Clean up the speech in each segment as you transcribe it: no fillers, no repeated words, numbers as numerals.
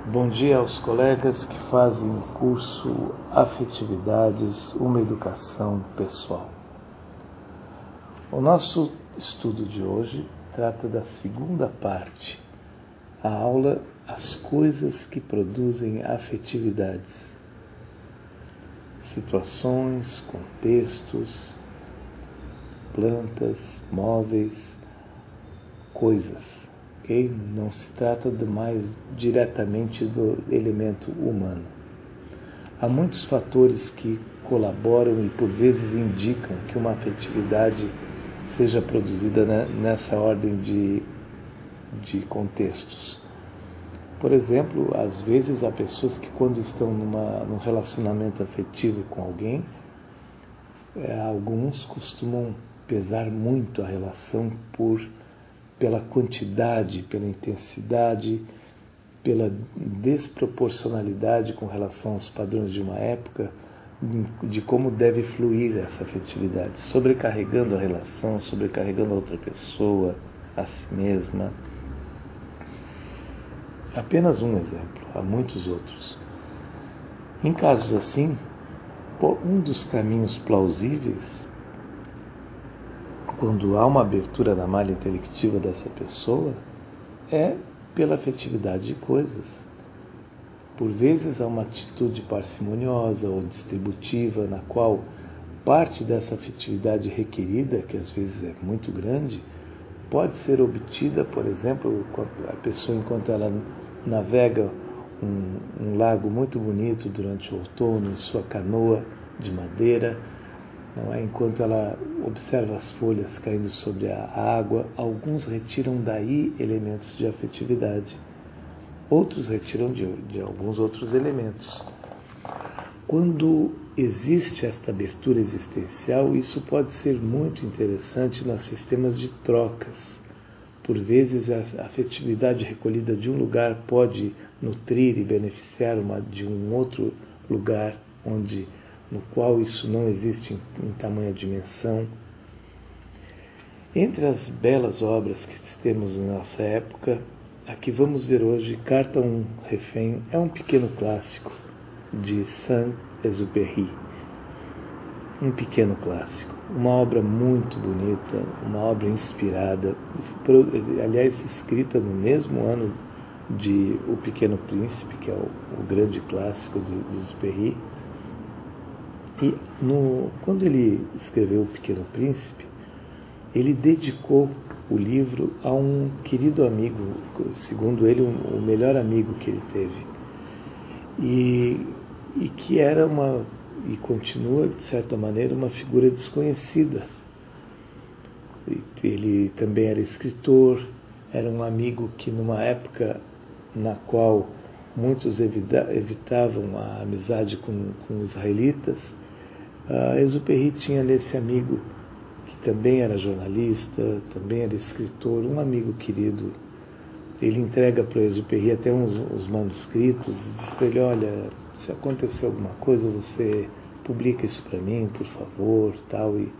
Bom dia aos colegas que fazem o curso Afetividades, uma educação pessoal. O nosso estudo de hoje trata da segunda parte, a aula As coisas que produzem afetividades. Situações, contextos, plantas, móveis, coisas. Okay? Não se trata mais diretamente do elemento humano. Há muitos fatores que colaboram e por vezes indicam que uma afetividade seja produzida nessa ordem de contextos. Por exemplo, às vezes há pessoas que quando estão num relacionamento afetivo com alguém, alguns costumam pesar muito a relação pela quantidade, pela intensidade, pela desproporcionalidade com relação aos padrões de uma época, de como deve fluir essa afetividade, sobrecarregando a relação, sobrecarregando a outra pessoa, a si mesma. Apenas um exemplo, há muitos outros. Em casos assim, um dos caminhos plausíveis, quando há uma abertura na malha intelectiva dessa pessoa, é pela afetividade de coisas. Por vezes há uma atitude parcimoniosa ou distributiva na qual parte dessa afetividade requerida, que às vezes é muito grande, pode ser obtida, por exemplo, a pessoa enquanto ela navega um lago muito bonito durante o outono em sua canoa de madeira, não é? Enquanto ela observa as folhas caindo sobre a água, alguns retiram daí elementos de afetividade, outros retiram de alguns outros elementos. Quando existe esta abertura existencial, isso pode ser muito interessante nos sistemas de trocas. Por vezes, a afetividade recolhida de um lugar pode nutrir e beneficiar de um outro lugar no qual isso não existe em tamanha dimensão. Entre as belas obras que temos na nossa época, a que vamos ver hoje, Carta a um Refém, é um pequeno clássico de Saint-Exupéry. Um pequeno clássico, uma obra muito bonita, uma obra inspirada, aliás, escrita no mesmo ano de O Pequeno Príncipe, que é o grande clássico de Exupéry. E quando ele escreveu O Pequeno Príncipe, ele dedicou o livro a um querido amigo, segundo ele, o melhor amigo que ele teve. E que era e continua, de certa maneira, uma figura desconhecida. Ele também era escritor, era um amigo que, numa época na qual muitos evitavam a amizade com israelitas, Exupéry tinha nesse amigo, que também era jornalista, também era escritor, um amigo querido. Ele entrega para Exupéry até uns manuscritos e diz para ele: olha, se acontecer alguma coisa, você publica isso para mim, por favor, tal. E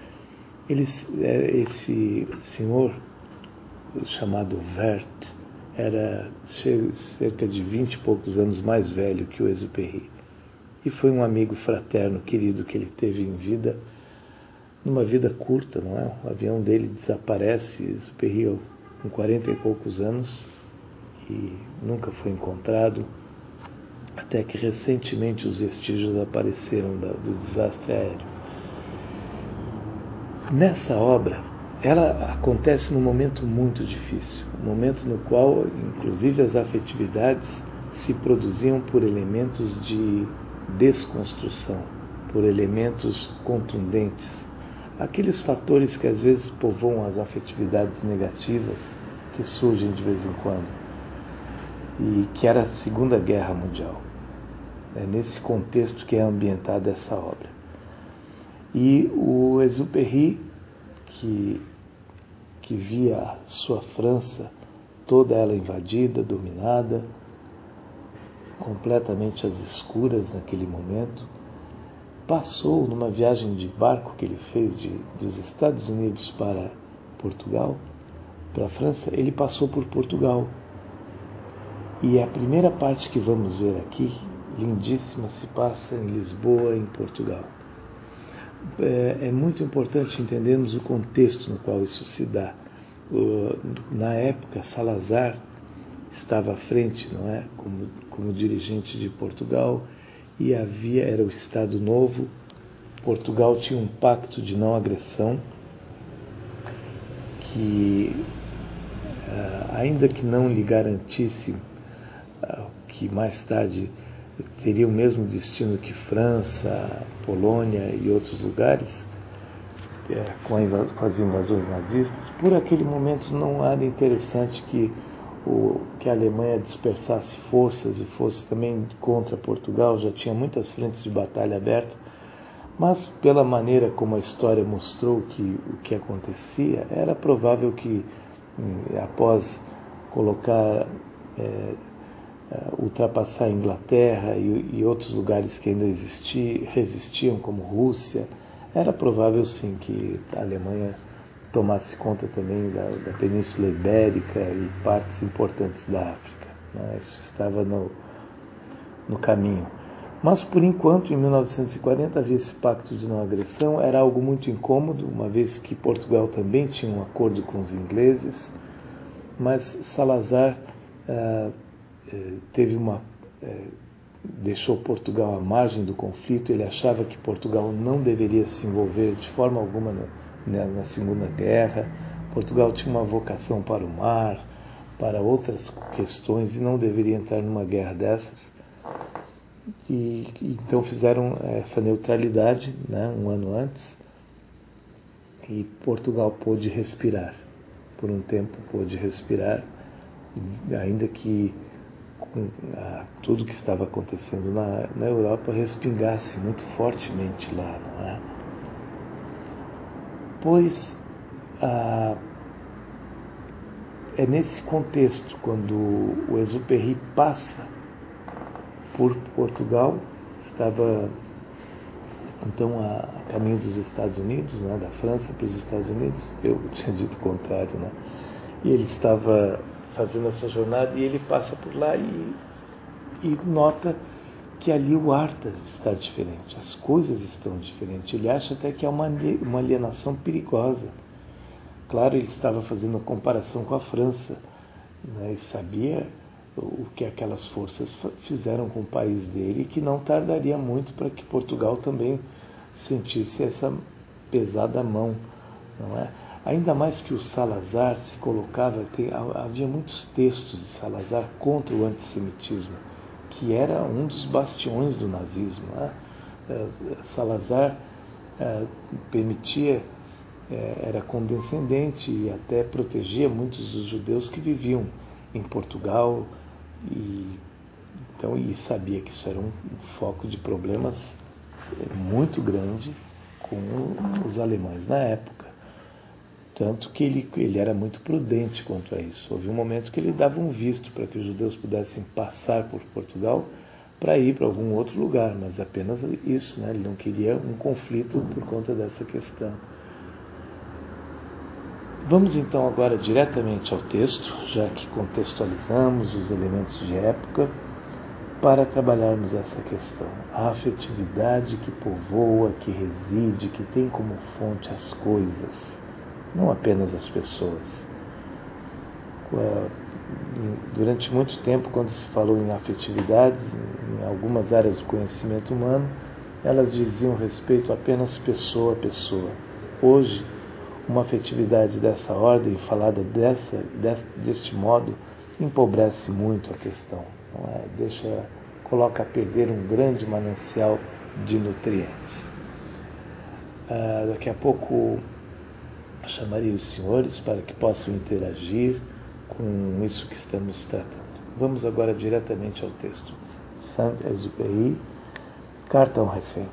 esse senhor, chamado Werth, era cerca de 20 e poucos anos mais velho que o Exupéry. E foi um amigo fraterno, querido, que ele teve em vida, numa vida curta, não é? O avião dele desaparece, Exupéry com 40 e poucos anos, e nunca foi encontrado, até que recentemente os vestígios apareceram do desastre aéreo. Nessa obra, ela acontece num momento muito difícil, um momento no qual, inclusive, as afetividades se produziam por elementos de desconstrução, por elementos contundentes, aqueles fatores que às vezes povoam as afetividades negativas que surgem de vez em quando, e que era a Segunda Guerra Mundial. É nesse contexto que é ambientada essa obra. E o Exupéry, que via a sua França toda ela invadida, dominada, completamente às escuras naquele momento, passou numa viagem de barco que ele fez dos Estados Unidos para Portugal, para a França, ele passou por Portugal. E a primeira parte que vamos ver aqui, lindíssima, se passa em Lisboa, em Portugal. É muito importante entendermos o contexto no qual isso se dá. Na época, Salazar estava à frente, não é, como dirigente de Portugal, e era o Estado Novo. Portugal tinha um pacto de não agressão que, ainda que não lhe garantisse que mais tarde teria o mesmo destino que França, Polônia e outros lugares, com as invasões nazistas, por aquele momento não era interessante que a Alemanha dispersasse forças e fosse também contra Portugal, já tinha muitas frentes de batalha abertas, mas pela maneira como a história mostrou o que acontecia, era provável que, após colocar, ultrapassar a Inglaterra e outros lugares que ainda resistiam, como Rússia, era provável sim que a Alemanha tomasse conta também da Península Ibérica e partes importantes da África, né? Isso estava no caminho. Mas, por enquanto, em 1940, havia esse pacto de não agressão. Era algo muito incômodo, uma vez que Portugal também tinha um acordo com os ingleses, mas Salazar deixou Portugal à margem do conflito. Ele achava que Portugal não deveria se envolver de forma alguma na Segunda Guerra. Portugal tinha uma vocação para o mar, para outras questões, e não deveria entrar numa guerra dessas. E então fizeram essa neutralidade, né, um ano antes, e Portugal pôde respirar. Por um tempo pôde respirar, ainda que tudo que estava acontecendo na Europa respingasse muito fortemente lá, não é? Pois é nesse contexto, quando o Exupéry passa por Portugal, estava então a caminho dos Estados Unidos, né, da França para os Estados Unidos, eu tinha dito o contrário, né? E ele estava fazendo essa jornada e ele passa por lá e nota que ali o ar está diferente, as coisas estão diferentes. Ele acha até que é uma alienação perigosa. Claro, ele estava fazendo a comparação com a França, né, e sabia o que aquelas forças fizeram com o país dele, e que não tardaria muito para que Portugal também sentisse essa pesada mão, não é? Ainda mais que o Salazar se colocava, havia muitos textos de Salazar contra o antissemitismo, que era um dos bastiões do nazismo, né? Salazar era condescendente e até protegia muitos dos judeus que viviam em Portugal, e sabia que isso era um foco de problemas muito grande com os alemães na época. Tanto que ele era muito prudente quanto a isso. Houve um momento que ele dava um visto para que os judeus pudessem passar por Portugal para ir para algum outro lugar, mas apenas isso, né? Ele não queria um conflito por conta dessa questão. Vamos então agora diretamente ao texto, já que contextualizamos os elementos de época, para trabalharmos essa questão. A afetividade que povoa, que reside, que tem como fonte as coisas, não apenas as pessoas. Durante muito tempo, quando se falou em afetividade, em algumas áreas do conhecimento humano, elas diziam respeito apenas pessoa a pessoa. Hoje, uma afetividade dessa ordem, falada deste modo, empobrece muito a questão, não é? Coloca a perder um grande manancial de nutrientes. Daqui a pouco chamarei os senhores para que possam interagir com isso que estamos tratando. Vamos agora diretamente ao texto. Saint-Exupéry, Carta ao Refém.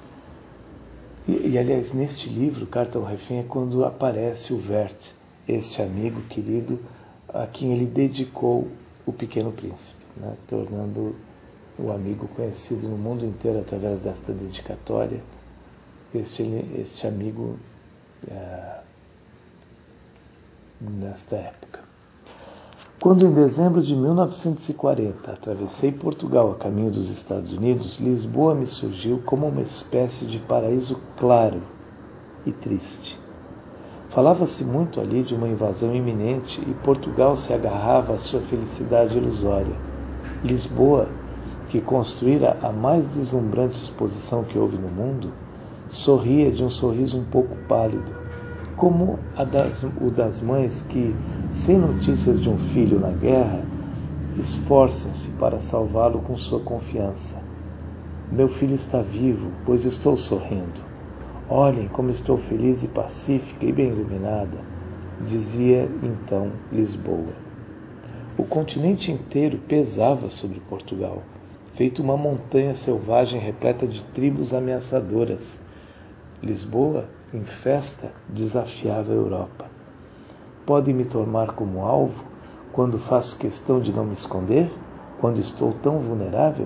E, aliás, neste livro, Carta ao Refém, é quando aparece o Werther, este amigo querido a quem ele dedicou o Pequeno Príncipe, né, tornando o amigo conhecido no mundo inteiro através desta dedicatória, este amigo nesta época. Quando em dezembro de 1940 atravessei Portugal a caminho dos Estados Unidos, Lisboa me surgiu como uma espécie de paraíso claro e triste. Falava-se muito ali de uma invasão iminente e Portugal se agarrava à sua felicidade ilusória. Lisboa, que construíra a mais deslumbrante exposição que houve no mundo, sorria de um sorriso um pouco pálido, como o das mães que, sem notícias de um filho na guerra, esforçam-se para salvá-lo com sua confiança. Meu filho está vivo, pois estou sorrindo. Olhem como estou feliz e pacífica e bem iluminada, dizia então Lisboa. O continente inteiro pesava sobre Portugal, feito uma montanha selvagem repleta de tribos ameaçadoras. Lisboa, em festa, desafiava a Europa. Podem me tomar como alvo quando faço questão de não me esconder? Quando estou tão vulnerável?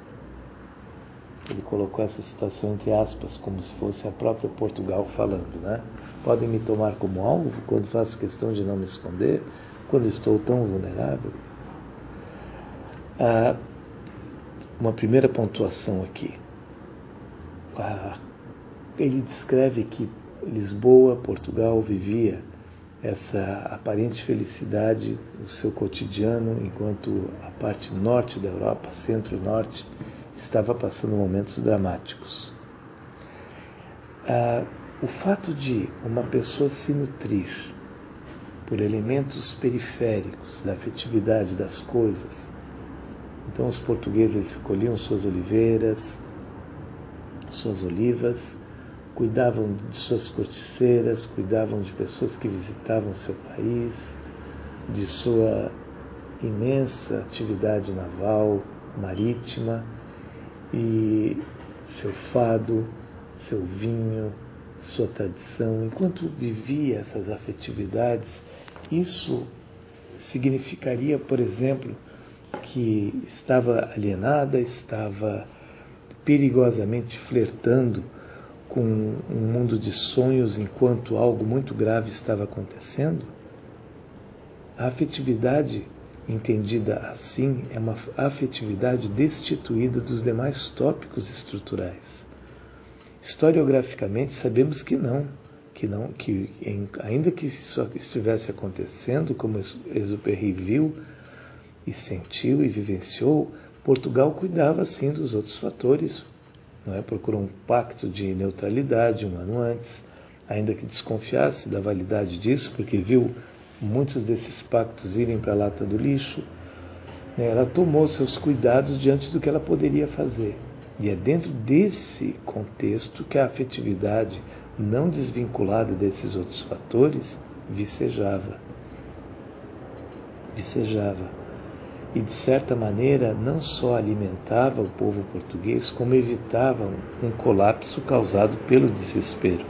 Ele colocou essa citação entre aspas, como se fosse a própria Portugal falando, né? Podem me tomar como alvo quando faço questão de não me esconder? Quando estou tão vulnerável? Uma primeira pontuação aqui. Ele descreve que Lisboa, Portugal, vivia essa aparente felicidade no seu cotidiano, enquanto a parte norte da Europa, centro-norte, estava passando momentos dramáticos. O fato de uma pessoa se nutrir por elementos periféricos da afetividade das coisas, então os portugueses escolhiam suas oliveiras, suas olivas, cuidavam de suas corticeiras, cuidavam de pessoas que visitavam seu país, de sua imensa atividade naval, marítima, e seu fado, seu vinho, sua tradição. Enquanto vivia essas afetividades, isso significaria, por exemplo, que estava alienada, estava perigosamente flertando com um mundo de sonhos enquanto algo muito grave estava acontecendo? A afetividade entendida assim é uma afetividade destituída dos demais tópicos estruturais. Historiograficamente sabemos que ainda que isso estivesse acontecendo, como Exupéry viu e sentiu e vivenciou, Portugal cuidava sim dos outros fatores, não é? Procurou um pacto de neutralidade um ano antes, ainda que desconfiasse da validade disso, porque viu muitos desses pactos irem para a lata do lixo. Ela tomou seus cuidados diante do que ela poderia fazer. E é dentro desse contexto que a afetividade, não desvinculada desses outros fatores, vicejava. E, de certa maneira, não só alimentava o povo português, como evitava um colapso causado pelo desespero.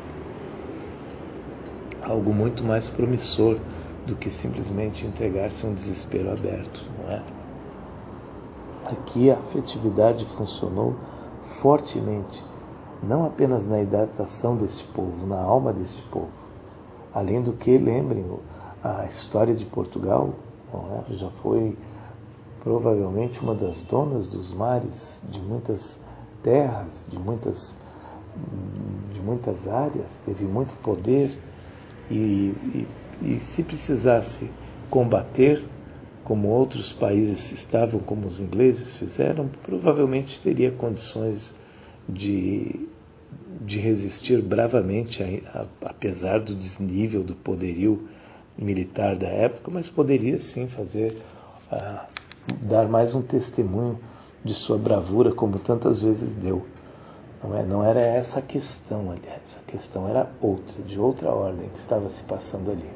Algo muito mais promissor do que simplesmente entregar-se a um desespero aberto, não é? Aqui a afetividade funcionou fortemente, não apenas na hidratação deste povo, na alma deste povo. Além do que, lembrem, a história de Portugal, não é? Já foi provavelmente uma das donas dos mares, de muitas terras, de muitas áreas, teve muito poder e se precisasse combater, como outros países estavam, como os ingleses fizeram, provavelmente teria condições de resistir bravamente, apesar do desnível do poderio militar da época, mas poderia sim dar mais um testemunho de sua bravura, como tantas vezes deu. Não era essa a questão, aliás, a questão era outra, de outra ordem que estava se passando ali.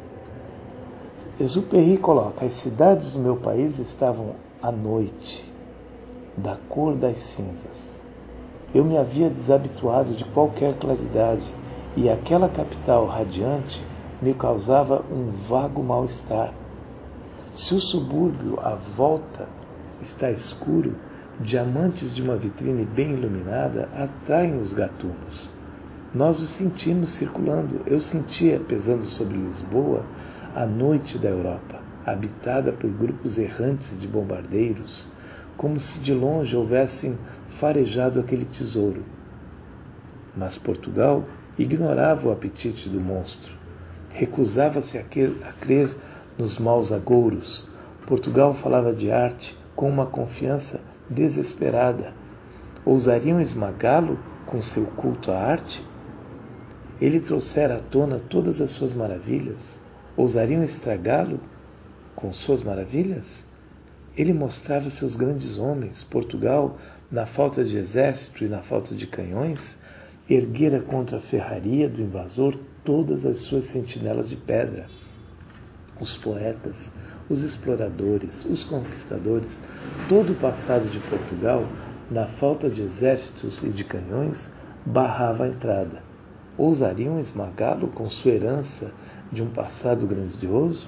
Exupéry coloca: as cidades do meu país estavam à noite, da cor das cinzas. Eu me havia desabituado de qualquer claridade e aquela capital radiante me causava um vago mal-estar. Se o subúrbio à volta está escuro, diamantes de uma vitrine bem iluminada atraem os gatunos. Nós os sentimos circulando. Eu sentia, pesando sobre Lisboa, a noite da Europa. habitada por grupos errantes de bombardeiros, como se de longe houvessem farejado aquele tesouro. Mas Portugal ignorava o apetite do monstro. Recusava-se a crer nos maus agouros. Portugal falava de arte com uma confiança desesperada. Ousariam esmagá-lo com seu culto à arte? Ele trouxera à tona todas as suas maravilhas. Ousariam estragá-lo com suas maravilhas? Ele mostrava seus grandes homens. Portugal, na falta de exército e na falta de canhões, erguera contra a ferraria do invasor todas as suas sentinelas de pedra. Os poetas, os exploradores, os conquistadores, todo o passado de Portugal, na falta de exércitos e de canhões, barrava a entrada. Ousariam esmagá-lo com sua herança de um passado grandioso?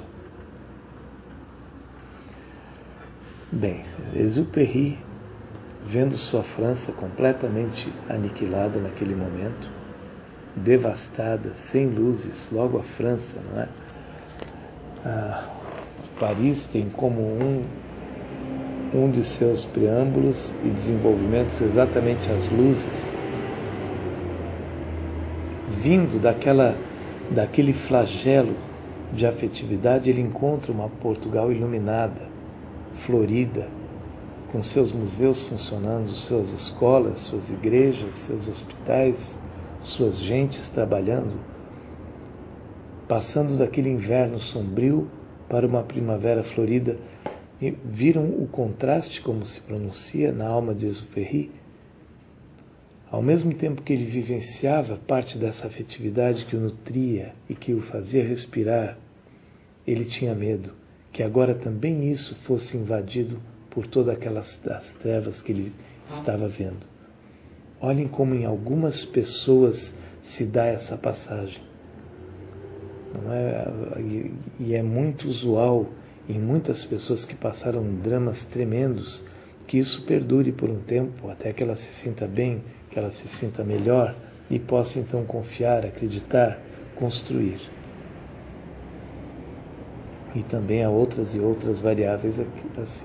Bem, Exupéry, vendo sua França completamente aniquilada naquele momento, devastada, sem luzes, logo a França, não é? Paris tem como um de seus preâmbulos e desenvolvimentos exatamente as luzes. Vindo daquele flagelo de afetividade, ele encontra uma Portugal iluminada, florida, com seus museus funcionando, suas escolas, suas igrejas, seus hospitais, suas gentes trabalhando, passando daquele inverno sombrio para uma primavera florida. E viram o contraste, como se pronuncia, na alma de Exupéry? Ao mesmo tempo que ele vivenciava parte dessa afetividade que o nutria e que o fazia respirar, ele tinha medo que agora também isso fosse invadido por todas aquelas das trevas que ele estava vendo. Olhem como em algumas pessoas se dá essa passagem. Não é? E é muito usual em muitas pessoas que passaram dramas tremendos que isso perdure por um tempo, até que ela se sinta bem, que ela se sinta melhor e possa então confiar, acreditar, construir. E também há outras e outras variáveis assim.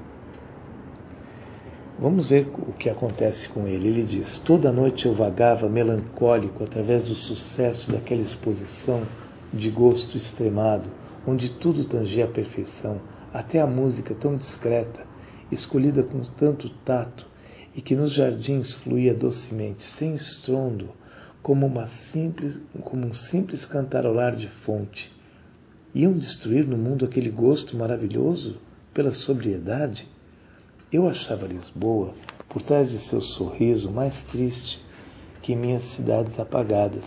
Vamos ver o que acontece com ele. Ele diz: toda noite eu vagava melancólico através do sucesso daquela exposição de gosto extremado, onde tudo tangia a perfeição, até a música tão discreta, escolhida com tanto tato, e que nos jardins fluía docemente, sem estrondo, como um simples cantarolar de fonte. Iam destruir no mundo aquele gosto maravilhoso pela sobriedade? Eu achava Lisboa, por trás de seu sorriso, mais triste que minhas cidades apagadas.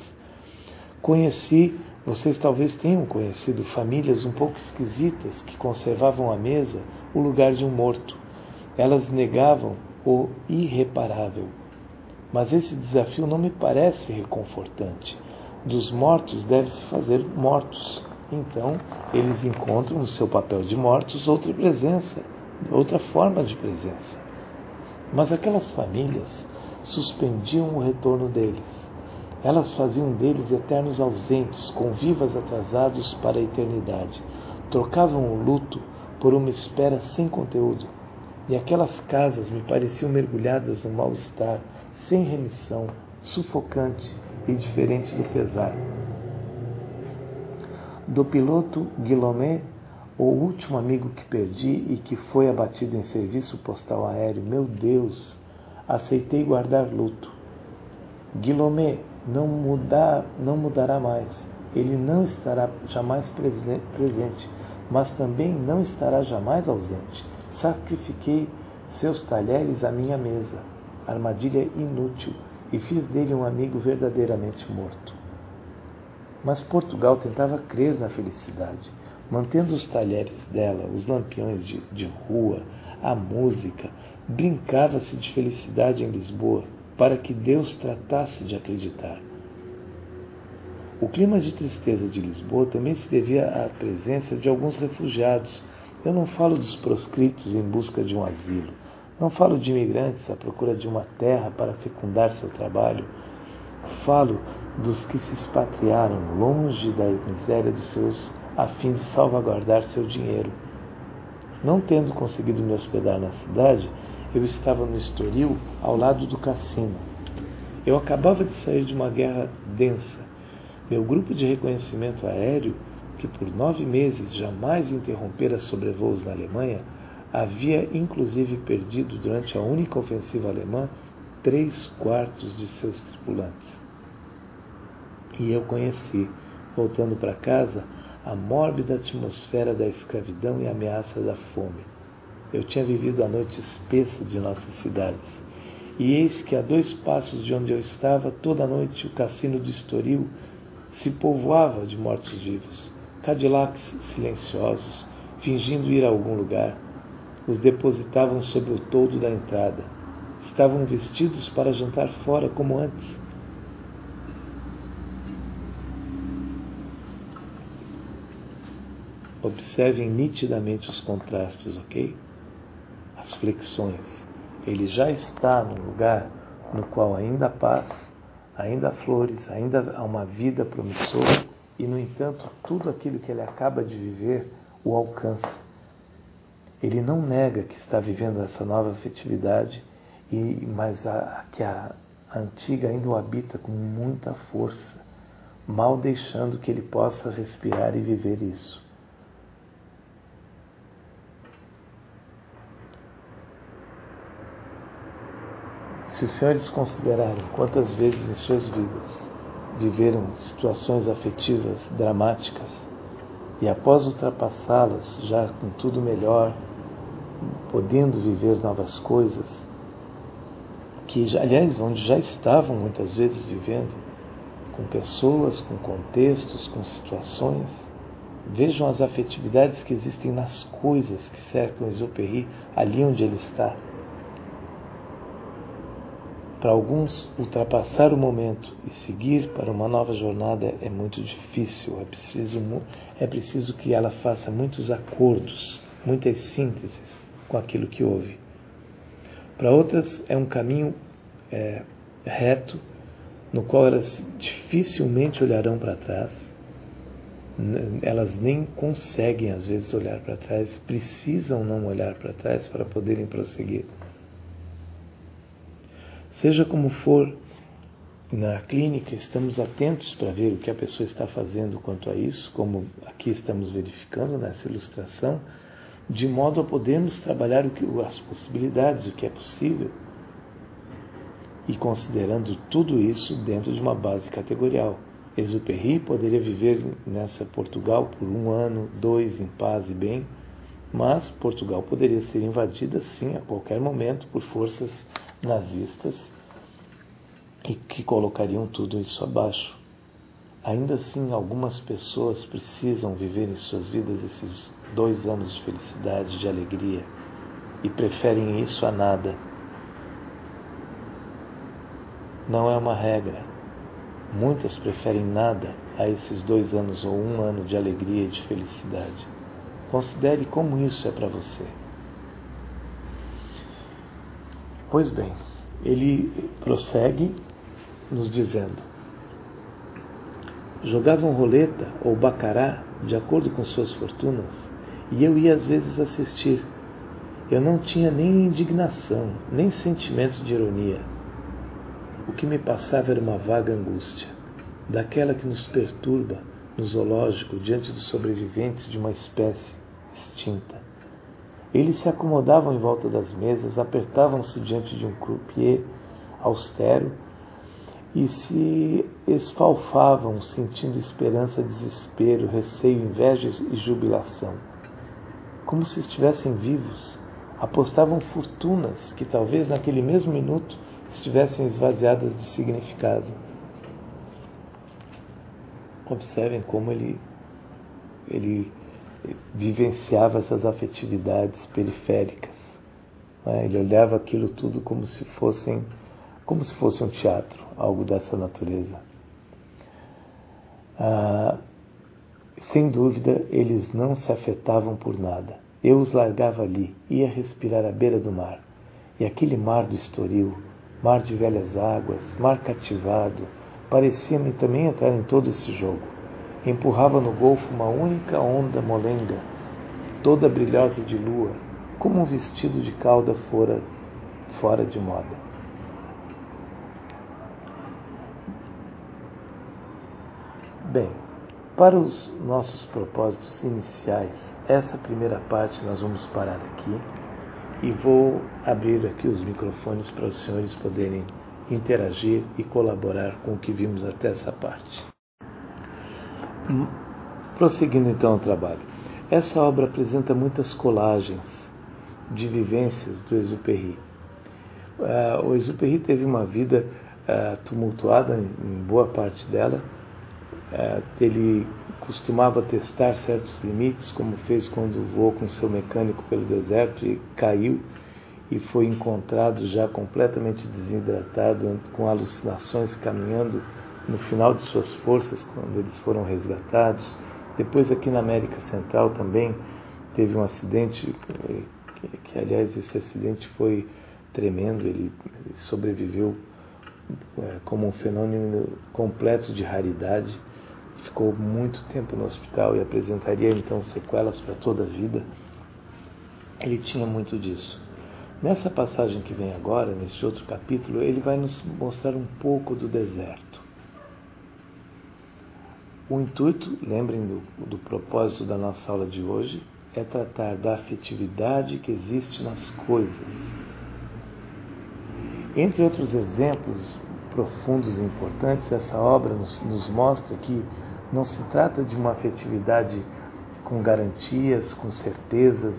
Vocês talvez tenham conhecido famílias um pouco esquisitas que conservavam à mesa o lugar de um morto. Elas negavam o irreparável. Mas esse desafio não me parece reconfortante. Dos mortos deve-se fazer mortos. Então, eles encontram no seu papel de mortos outra presença, outra forma de presença. Mas aquelas famílias suspendiam o retorno deles. Elas faziam deles eternos ausentes, convivas atrasados para a eternidade. Trocavam o luto por uma espera sem conteúdo. E aquelas casas me pareciam mergulhadas no mal-estar, sem remissão, sufocante e diferente do pesar. Do piloto Guillaumet, o último amigo que perdi e que foi abatido em serviço postal aéreo, meu Deus, aceitei guardar luto. Guillaumet não mudará mais. Ele não estará jamais presente, mas também não estará jamais ausente. Sacrifiquei seus talheres à minha mesa, armadilha inútil, e fiz dele um amigo verdadeiramente morto. Mas Portugal tentava crer na felicidade, mantendo os talheres dela, os lampiões de rua, a música. Brincava-se de felicidade em Lisboa, para que Deus tratasse de acreditar. O clima de tristeza de Lisboa também se devia à presença de alguns refugiados. Eu não falo dos proscritos em busca de um asilo. Não falo de imigrantes à procura de uma terra para fecundar seu trabalho. Falo dos que se expatriaram longe da miséria dos seus a fim de salvaguardar seu dinheiro. Não tendo conseguido me hospedar na cidade, eu estava no Estoril, ao lado do cassino. Eu acabava de sair de uma guerra densa. Meu grupo de reconhecimento aéreo, que por 9 meses jamais interrompera sobrevoos na Alemanha, havia inclusive perdido durante a única ofensiva alemã 3/4 de seus tripulantes. E eu conheci, voltando para casa, a mórbida atmosfera da escravidão e a ameaça da fome. Eu tinha vivido a noite espessa de nossas cidades. E eis que a 2 passos de onde eu estava, toda noite o cassino do Estoril se povoava de mortos-vivos. Cadillacs silenciosos, fingindo ir a algum lugar, os depositavam sobre o toldo da entrada. Estavam vestidos para jantar fora como antes. Observem nitidamente os contrastes, ok? As flexões. Ele já está num lugar no qual ainda há paz, ainda há flores, ainda há uma vida promissora e, no entanto, tudo aquilo que ele acaba de viver o alcança. Ele não nega que está vivendo essa nova afetividade, mas que a antiga ainda o habita com muita força, mal deixando que ele possa respirar e viver isso. Se os senhores considerarem quantas vezes em suas vidas viveram situações afetivas dramáticas e após ultrapassá-las, já com tudo melhor, podendo viver novas coisas, aliás, onde já estavam muitas vezes vivendo, com pessoas, com contextos, com situações, vejam as afetividades que existem nas coisas que cercam Exupéry, ali onde ele está. Para alguns, ultrapassar o momento e seguir para uma nova jornada é muito difícil. É preciso que ela faça muitos acordos, muitas sínteses com aquilo que houve. Para outras, é um caminho reto, no qual elas dificilmente olharão para trás. Elas nem conseguem, às vezes, olhar para trás, precisam não olhar para trás para poderem prosseguir. Seja como for, na clínica estamos atentos para ver o que a pessoa está fazendo quanto a isso, como aqui estamos verificando nessa ilustração, de modo a podermos trabalhar as possibilidades, o que é possível, e considerando tudo isso dentro de uma base categorial. Exupéry poderia viver nessa Portugal por 1 ano, 2, em paz e bem, mas Portugal poderia ser invadida, sim, a qualquer momento por forças nazistas e que colocariam tudo isso abaixo. Ainda assim, algumas pessoas precisam viver em suas vidas esses 2 anos de felicidade, de alegria, e preferem isso a nada. Não é uma regra. Muitas preferem nada a esses 2 anos ou 1 ano de alegria e de felicidade. Considere como isso é para você. Pois bem, ele prossegue nos dizendo: jogavam roleta ou bacará de acordo com suas fortunas, e eu ia às vezes assistir. Eu não tinha nem indignação, nem sentimento de ironia. O que me passava era uma vaga angústia, daquela que nos perturba no zoológico diante dos sobreviventes de uma espécie extinta. Eles se acomodavam em volta das mesas, apertavam-se diante de um croupier austero e se esfalfavam, sentindo esperança, desespero, receio, inveja e jubilação. Como se estivessem vivos, apostavam fortunas que talvez naquele mesmo minuto estivessem esvaziadas de significado. Observem como ele vivenciava essas afetividades periféricas. Ele olhava aquilo tudo como se fosse um teatro, algo dessa natureza. Sem dúvida, eles não se afetavam por nada. Eu os largava ali, ia respirar à beira do mar. E aquele mar do Estoril, mar de velhas águas, mar cativado, parecia-me também entrar em todo esse jogo. empurrava no golfo uma única onda molenga, toda brilhosa de lua, como um vestido de cauda fora de moda. Bem, para os nossos propósitos iniciais, essa primeira parte nós vamos parar aqui e vou abrir aqui os microfones para os senhores poderem interagir e colaborar com o que vimos até essa parte. Prosseguindo então o trabalho. Essa obra apresenta muitas colagens de vivências do Exupéry. O Exupéry teve uma vida tumultuada em boa parte dela. Ele costumava testar certos limites, como fez quando voou com seu mecânico pelo deserto e caiu e foi encontrado já completamente desidratado, com alucinações, caminhando no final de suas forças quando eles foram resgatados. Depois aqui na América Central também teve um acidente, que aliás esse acidente foi tremendo, ele sobreviveu como um fenômeno completo de raridade. Ficou muito tempo no hospital e apresentaria então sequelas para toda a vida. Ele tinha muito disso. Nessa passagem que vem agora, nesse outro capítulo, ele vai nos mostrar um pouco do deserto. O intuito, lembrem do propósito da nossa aula de hoje, é tratar da afetividade que existe nas coisas. Entre outros exemplos profundos e importantes, essa obra nos mostra que não se trata de uma afetividade com garantias, com certezas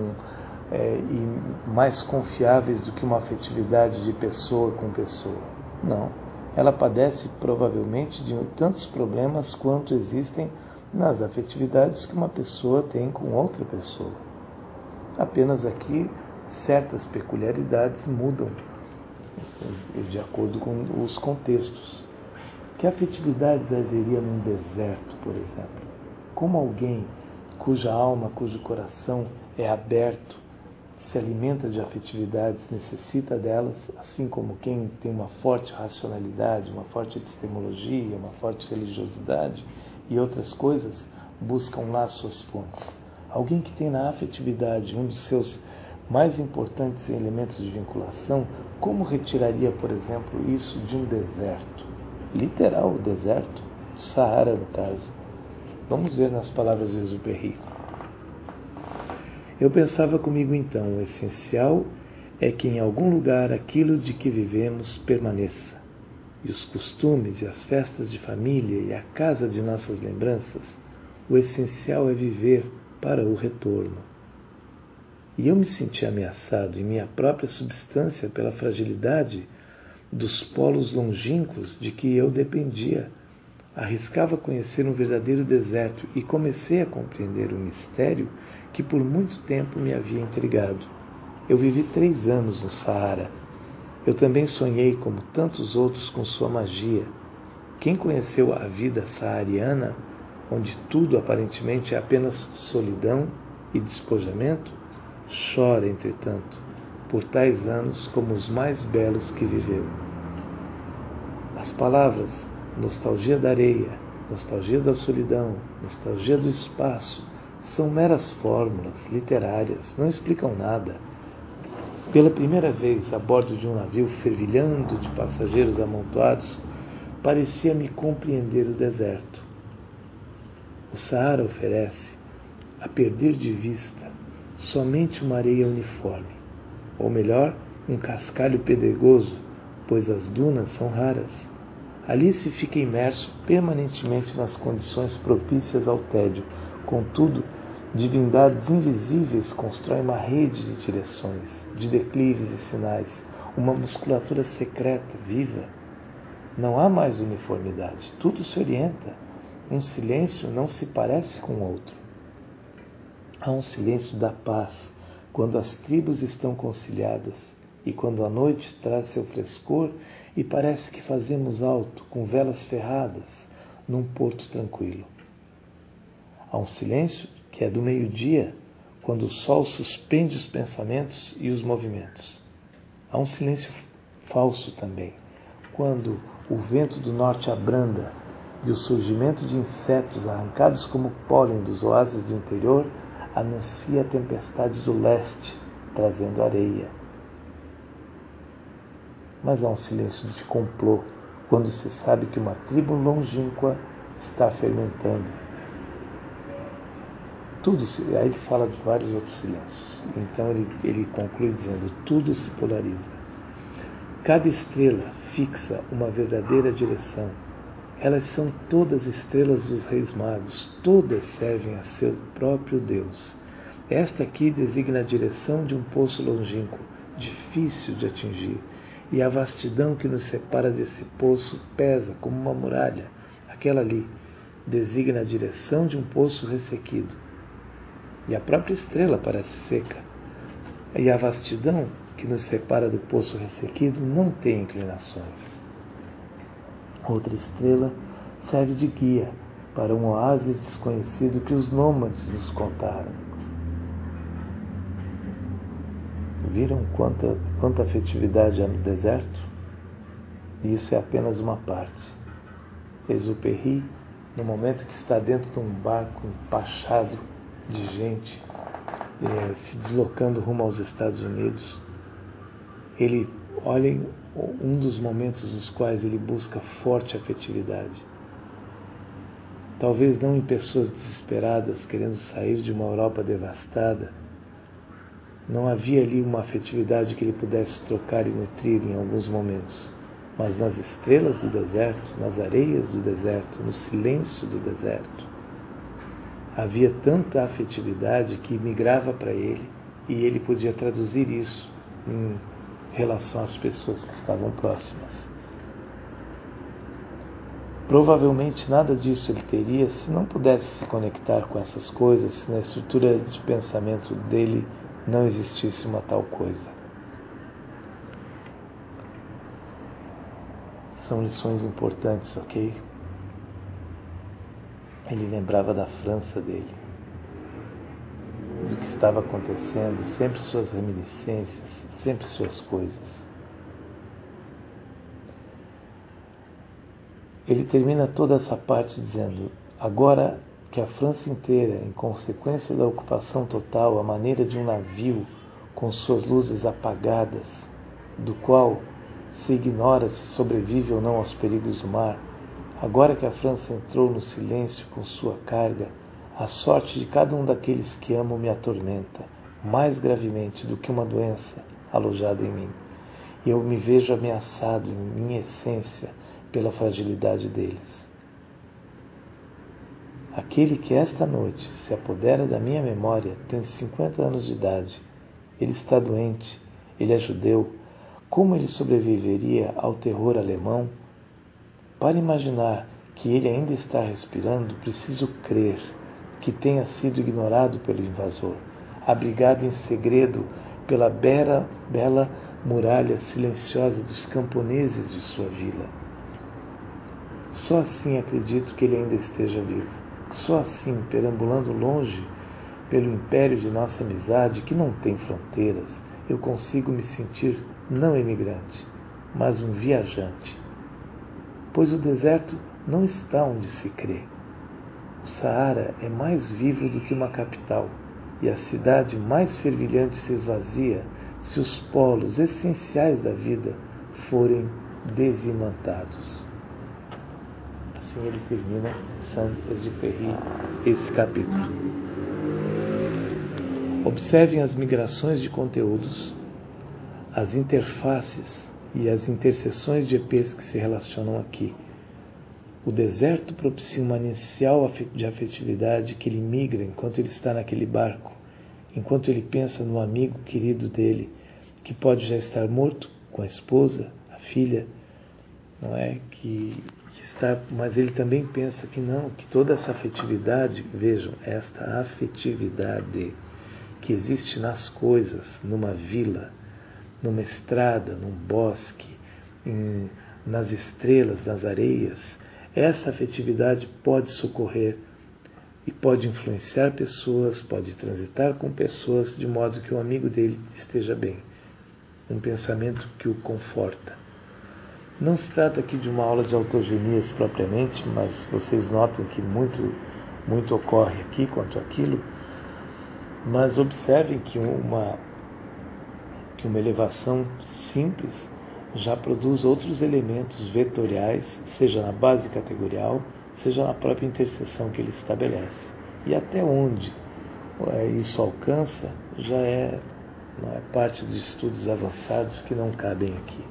e mais confiáveis do que uma afetividade de pessoa com pessoa. Não. Ela padece provavelmente de tantos problemas quanto existem nas afetividades que uma pessoa tem com outra pessoa. Apenas aqui certas peculiaridades mudam de acordo com os contextos. Que afetividades haveria num deserto, por exemplo? Como alguém cuja alma, cujo coração é aberto, se alimenta de afetividades, necessita delas, assim como quem tem uma forte racionalidade, uma forte epistemologia, uma forte religiosidade e outras coisas, buscam lá suas fontes. Alguém que tem na afetividade um dos seus mais importantes elementos de vinculação, como retiraria, por exemplo, isso de um deserto? Literal, o deserto, do Saara, no caso. Vamos ver nas palavras de Exupéry. Eu pensava comigo então, o essencial é que em algum lugar aquilo de que vivemos permaneça, e os costumes e as festas de família e a casa de nossas lembranças, o essencial é viver para o retorno. E eu me senti ameaçado em minha própria substância pela fragilidade dos polos longínquos de que eu dependia. Arriscava conhecer um verdadeiro deserto e comecei a compreender o mistério que por muito tempo me havia intrigado. Eu vivi 3 anos no Saara. Eu também sonhei, como tantos outros, com sua magia. Quem conheceu a vida saariana, onde tudo aparentemente é apenas solidão e despojamento, chora, entretanto, por tais anos como os mais belos que viveu. As palavras nostalgia da areia, nostalgia da solidão, nostalgia do espaço são meras fórmulas literárias, não explicam nada. Pela primeira vez, a bordo de um navio fervilhando de passageiros amontoados, parecia-me compreender o deserto. O Saara oferece, a perder de vista, somente uma areia uniforme, ou melhor, um cascalho pedregoso, pois as dunas são raras. Ali se fica imerso permanentemente nas condições propícias ao tédio. Contudo, divindades invisíveis constroem uma rede de direções, de declives e sinais, uma musculatura secreta, viva. Não há mais uniformidade, tudo se orienta. Um silêncio não se parece com outro. Há um silêncio da paz, quando as tribos estão conciliadas, e quando a noite traz seu frescor e parece que fazemos alto, com velas ferradas, num porto tranquilo. Há um silêncio que é do meio-dia, quando o sol suspende os pensamentos e os movimentos. Há um silêncio falso também, quando o vento do norte abranda, e o surgimento de insetos arrancados como pólen dos oásis do interior anuncia a tempestade do leste, trazendo areia. Mas há um silêncio de complô quando se sabe que uma tribo longínqua está fermentando. Aí ele fala de vários outros silêncios. Então ele conclui dizendo: tudo se polariza. Cada estrela fixa uma verdadeira direção. Elas são todas estrelas dos reis magos, todas servem a seu próprio Deus. Esta aqui designa a direção de um poço longínquo, difícil de atingir, e a vastidão que nos separa desse poço pesa como uma muralha. Aquela ali designa a direção de um poço ressequido, e a própria estrela parece seca. E a vastidão que nos separa do poço ressequido não tem inclinações. Outra estrela serve de guia para um oásis desconhecido que os nômades nos contaram. Viram quanta afetividade há no deserto? E isso é apenas uma parte. Exupéry, no momento que está dentro de um barco empachado de gente, se deslocando rumo aos Estados Unidos, ele olha um dos momentos nos quais ele busca forte afetividade. Talvez não em pessoas desesperadas querendo sair de uma Europa devastada. Não havia ali uma afetividade que ele pudesse trocar e nutrir em alguns momentos. Mas nas estrelas do deserto, nas areias do deserto, no silêncio do deserto, havia tanta afetividade que migrava para ele e ele podia traduzir isso em relação às pessoas que estavam próximas. Provavelmente nada disso ele teria se não pudesse se conectar com essas coisas, se na estrutura de pensamento dele não existisse uma tal coisa. São lições importantes, ok? Ele lembrava da França dele, do que estava acontecendo, sempre suas reminiscências, sempre suas coisas. Ele termina toda essa parte dizendo: agora que a França inteira, em consequência da ocupação total, à maneira de um navio com suas luzes apagadas, do qual se ignora se sobrevive ou não aos perigos do mar, agora que a França entrou no silêncio com sua carga, a sorte de cada um daqueles que amo me atormenta, mais gravemente do que uma doença alojada em mim. E eu me vejo ameaçado em minha essência pela fragilidade deles. Aquele que esta noite se apodera da minha memória tem 50 anos de idade. Ele está doente, ele é judeu. Como ele sobreviveria ao terror alemão? Para imaginar que ele ainda está respirando, preciso crer que tenha sido ignorado pelo invasor, abrigado em segredo pela bela muralha silenciosa dos camponeses de sua vila. Só assim acredito que ele ainda esteja vivo. Só assim, perambulando longe pelo império de nossa amizade, que não tem fronteiras, eu consigo me sentir não imigrante, mas um viajante. Pois o deserto não está onde se crê. O Saara é mais vivo do que uma capital, e a cidade mais fervilhante se esvazia se os polos essenciais da vida forem desimantados. Assim ele termina Saint-Exupéry esse capítulo. Observem as migrações de conteúdos, as interfaces e as interseções de EPs que se relacionam aqui. O deserto propicia um manancial de afetividade que ele migra enquanto ele está naquele barco, enquanto ele pensa no amigo querido dele, que pode já estar morto, com a esposa, a filha, não é? Que está, mas ele também pensa que não, que toda essa afetividade, vejam, esta afetividade que existe nas coisas, numa vila, numa estrada, num bosque, nas estrelas, nas areias, essa afetividade pode socorrer e pode influenciar pessoas, pode transitar com pessoas de modo que o amigo dele esteja bem. Um pensamento que o conforta. Não se trata aqui de uma aula de autogenias propriamente, mas vocês notam que muito ocorre aqui quanto àquilo. Mas observem que uma elevação simples já produz outros elementos vetoriais, seja na base categorial, seja na própria interseção que ele estabelece. E até onde isso alcança já é parte dos estudos avançados que não cabem aqui.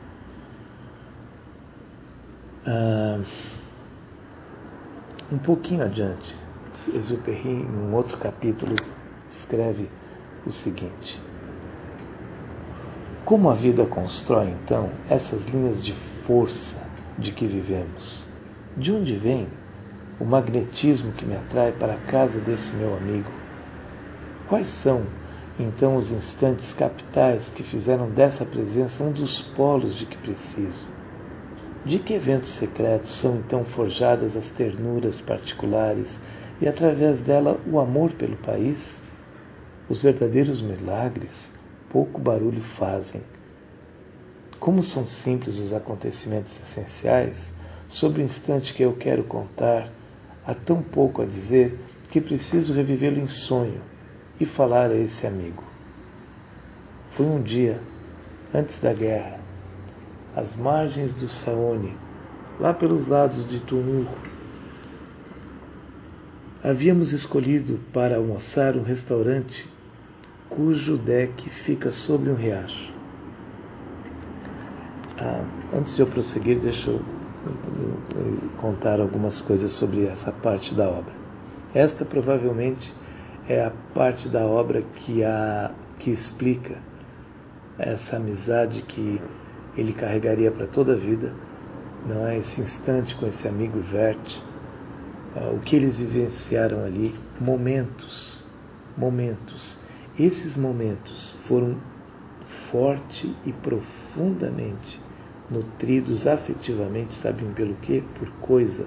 Um pouquinho adiante, Exupéry, em um outro capítulo, escreve o seguinte: como a vida constrói, então, essas linhas de força de que vivemos? De onde vem o magnetismo que me atrai para a casa desse meu amigo? Quais são, então, os instantes capitais que fizeram dessa presença um dos polos de que preciso? De que eventos secretos são, então, forjadas as ternuras particulares e, através dela, o amor pelo país? Os verdadeiros milagres pouco barulho fazem. Como são simples os acontecimentos essenciais, sobre o instante que eu quero contar, há tão pouco a dizer que preciso revivê-lo em sonho e falar a esse amigo. Foi um dia, antes da guerra, às margens do Saône, lá pelos lados de Tournus. Havíamos escolhido para almoçar um restaurante cujo deck fica sobre um riacho. Antes de eu prosseguir, deixa eu contar algumas coisas sobre essa parte da obra. Esta provavelmente é a parte da obra que explica essa amizade que ele carregaria para toda a vida, não é? Esse instante com esse amigo Vert, o que eles vivenciaram ali, momentos. Esses momentos foram forte e profundamente nutridos afetivamente, sabem pelo quê? Por coisas.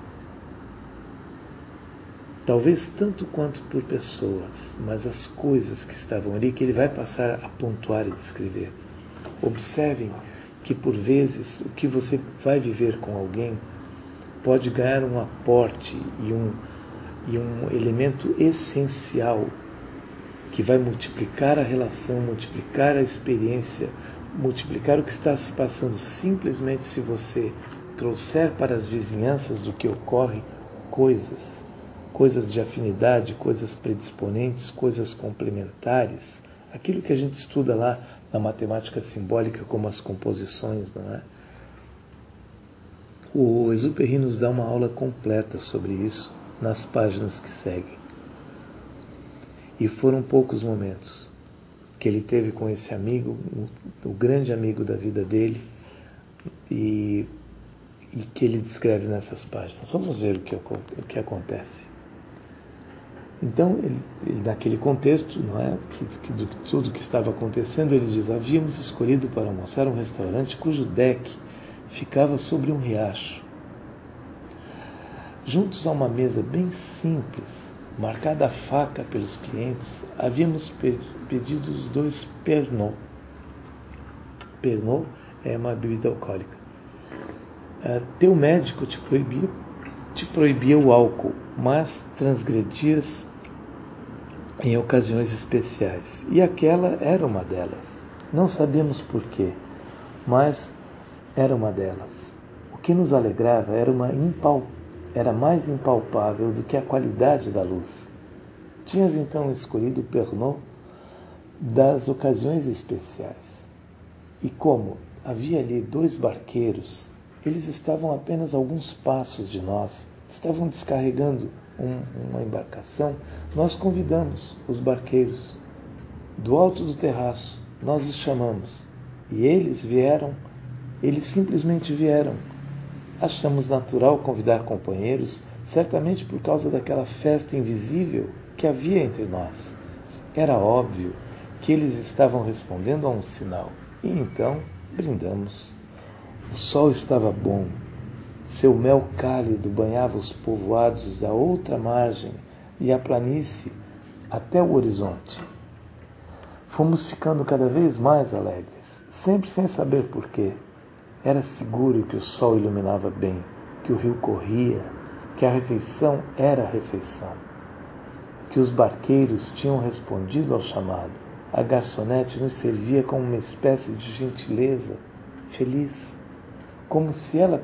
Talvez tanto quanto por pessoas, mas as coisas que estavam ali, que ele vai passar a pontuar e descrever. Observem que, por vezes, o que você vai viver com alguém pode ganhar um aporte e um elemento essencial que vai multiplicar a relação, multiplicar a experiência, multiplicar o que está se passando, simplesmente se você trouxer para as vizinhanças do que ocorre coisas de afinidade, coisas predisponentes, coisas complementares, aquilo que a gente estuda lá na matemática simbólica como as composições, não é? O Exupéry nos dá uma aula completa sobre isso nas páginas que seguem. E foram poucos momentos que ele teve com esse amigo, o grande amigo da vida dele, e que ele descreve nessas páginas. Vamos ver o que acontece. Então, ele naquele contexto, não é, de tudo que estava acontecendo, ele diz: havíamos escolhido para almoçar um restaurante cujo deck ficava sobre um riacho. Juntos a uma mesa bem simples, marcada a faca pelos clientes, havíamos pedido os 2 Pernod. Pernod é uma bebida alcoólica. Teu médico te proibia o álcool, mas transgredias em ocasiões especiais. E aquela era uma delas. Não sabíamos porquê, mas era uma delas. O que nos alegrava era mais impalpável do que a qualidade da luz. Tinhas então escolhido o Pernod das ocasiões especiais. E como havia ali 2 barqueiros, eles estavam apenas a alguns passos de nós, estavam descarregando uma embarcação, nós convidamos os barqueiros. Do alto do terraço, nós os chamamos. E eles simplesmente vieram. Achamos natural convidar companheiros, certamente por causa daquela festa invisível que havia entre nós. Era óbvio que eles estavam respondendo a um sinal. E então brindamos. O sol estava bom. Seu mel cálido banhava os povoados da outra margem e a planície até o horizonte. Fomos ficando cada vez mais alegres, sempre sem saber porquê. Era seguro que o sol iluminava bem, que o rio corria, que a refeição era a refeição, que os barqueiros tinham respondido ao chamado. A garçonete nos servia como uma espécie de gentileza feliz, como se ela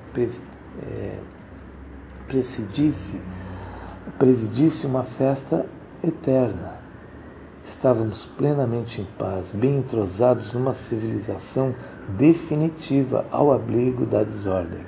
presidisse uma festa eterna. Estávamos plenamente em paz, bem entrosados numa civilização definitiva ao abrigo da desordem.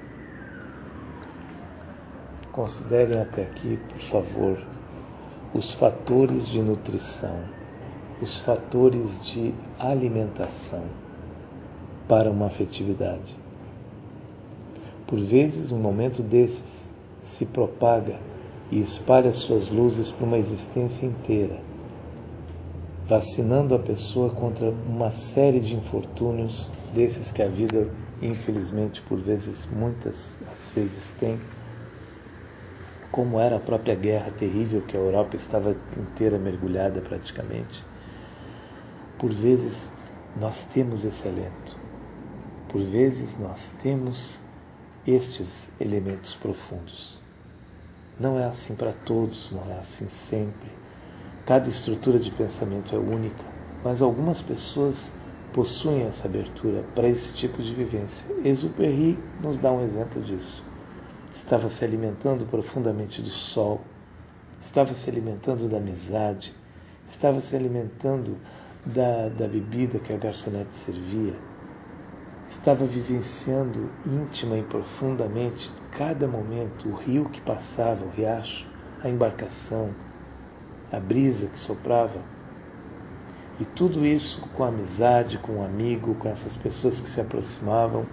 Considerem até aqui, por favor, os fatores de nutrição, os fatores de alimentação para uma afetividade. Por vezes, um momento desses se propaga e espalha suas luzes para uma existência inteira, vacinando a pessoa contra uma série de infortúnios desses que a vida, infelizmente, por vezes, muitas às vezes tem, como era a própria guerra terrível que a Europa estava inteira mergulhada praticamente. Por vezes nós temos esse alento, por vezes nós temos estes elementos profundos. Não é assim para todos, não é assim sempre. Cada estrutura de pensamento é única, mas algumas pessoas possuem essa abertura para esse tipo de vivência. Exupéry nos dá um exemplo disso. Estava se alimentando profundamente do sol, estava se alimentando da amizade, estava se alimentando da bebida que a garçonete servia, estava vivenciando íntima e profundamente cada momento, o rio que passava, o riacho, a embarcação, a brisa que soprava, e tudo isso com a amizade, com o amigo, com essas pessoas que se aproximavam.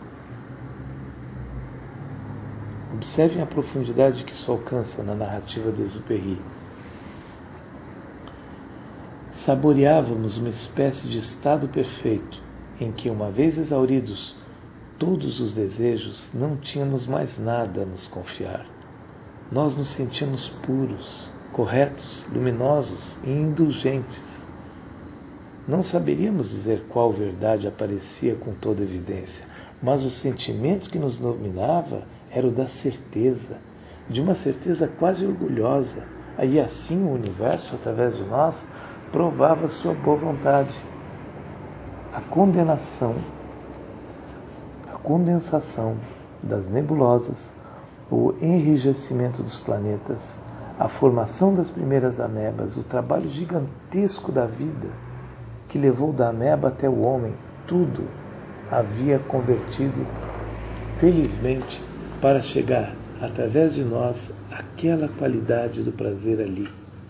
Observem a profundidade que isso alcança na narrativa de Exupéry. Saboreávamos uma espécie de estado perfeito, em que, uma vez exauridos todos os desejos, não tínhamos mais nada a nos confiar. Nós nos sentíamos puros, corretos, luminosos e indulgentes. Não saberíamos dizer qual verdade aparecia com toda evidência, mas o sentimento que nos dominava era o da certeza, de uma certeza quase orgulhosa. E assim o universo, através de nós, provava sua boa vontade. A condensação das nebulosas, o enrijecimento dos planetas, a formação das primeiras amebas, o trabalho gigantesco da vida que levou da ameba até o homem, tudo havia convertido, felizmente, para chegar, através de nós, àquela qualidade do prazer ali,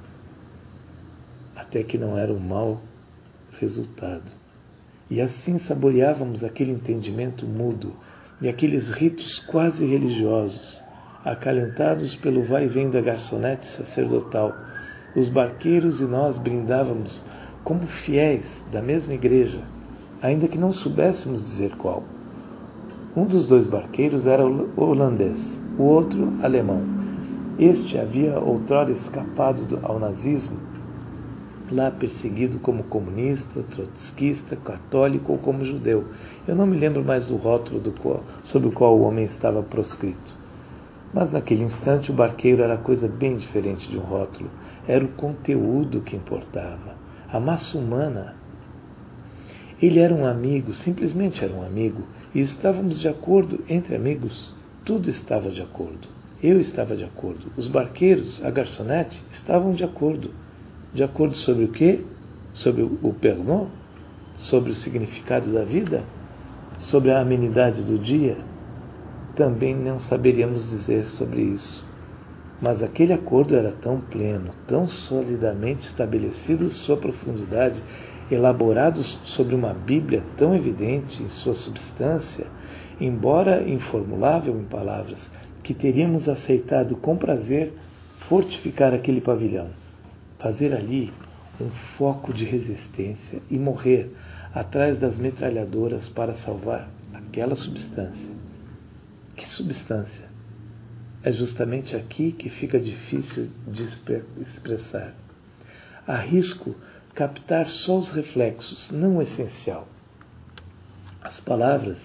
até que não era um mau resultado. E assim saboreávamos aquele entendimento mudo e aqueles ritos quase religiosos, acalentados pelo vai e vem da garçonete sacerdotal. Os barqueiros e nós brindávamos como fiéis da mesma igreja, ainda que não soubéssemos dizer qual. Um dos dois barqueiros era holandês, o outro alemão. Este havia outrora escapado ao nazismo, lá perseguido como comunista, trotskista, católico ou como judeu. Eu não me lembro mais do rótulo sobre o qual o homem estava proscrito. Mas naquele instante o barqueiro era coisa bem diferente de um rótulo. Era o conteúdo que importava, a massa humana. Ele era um amigo, simplesmente era um amigo, e estávamos de acordo entre amigos. Tudo estava de acordo. Eu estava de acordo. Os barqueiros, a garçonete, estavam de acordo. De acordo sobre o quê? Sobre o Pernod? Sobre o significado da vida? Sobre a amenidade do dia? Também não saberíamos dizer sobre isso. Mas aquele acordo era tão pleno, tão solidamente estabelecido sua profundidade, elaborado sobre uma Bíblia tão evidente em sua substância, embora informulável em palavras, que teríamos aceitado com prazer fortificar aquele pavilhão, fazer ali um foco de resistência e morrer atrás das metralhadoras para salvar aquela substância. Que substância? É justamente aqui que fica difícil de expressar. Arrisco captar só os reflexos, não o essencial. As palavras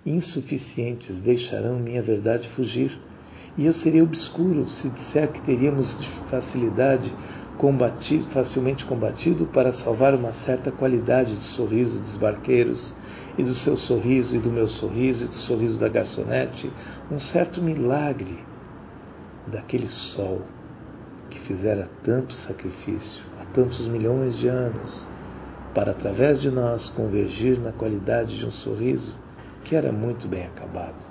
insuficientes deixarão minha verdade fugir. E eu serei obscuro se disser que teríamos de facilmente combatido para salvar uma certa qualidade de sorriso dos barqueiros, e do seu sorriso, e do meu sorriso, e do sorriso da garçonete, um certo milagre daquele sol que fizera tanto sacrifício há tantos milhões de anos, para através de nós convergir na qualidade de um sorriso que era muito bem acabado.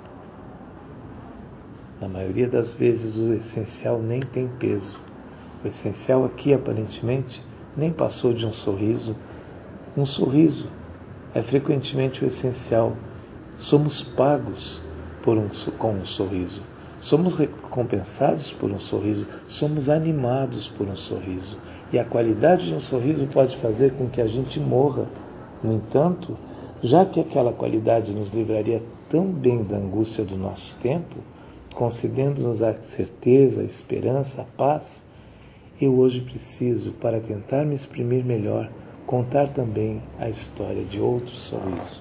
Na maioria das vezes o essencial nem tem peso. O essencial aqui, aparentemente, nem passou de um sorriso. Um sorriso é frequentemente o essencial. Somos pagos com um sorriso. Somos recompensados por um sorriso. Somos animados por um sorriso. E a qualidade de um sorriso pode fazer com que a gente morra. No entanto, já que aquela qualidade nos livraria tão bem da angústia do nosso tempo, concedendo-nos a certeza, a esperança, a paz, eu hoje preciso, para tentar me exprimir melhor, contar também a história de outro sorriso.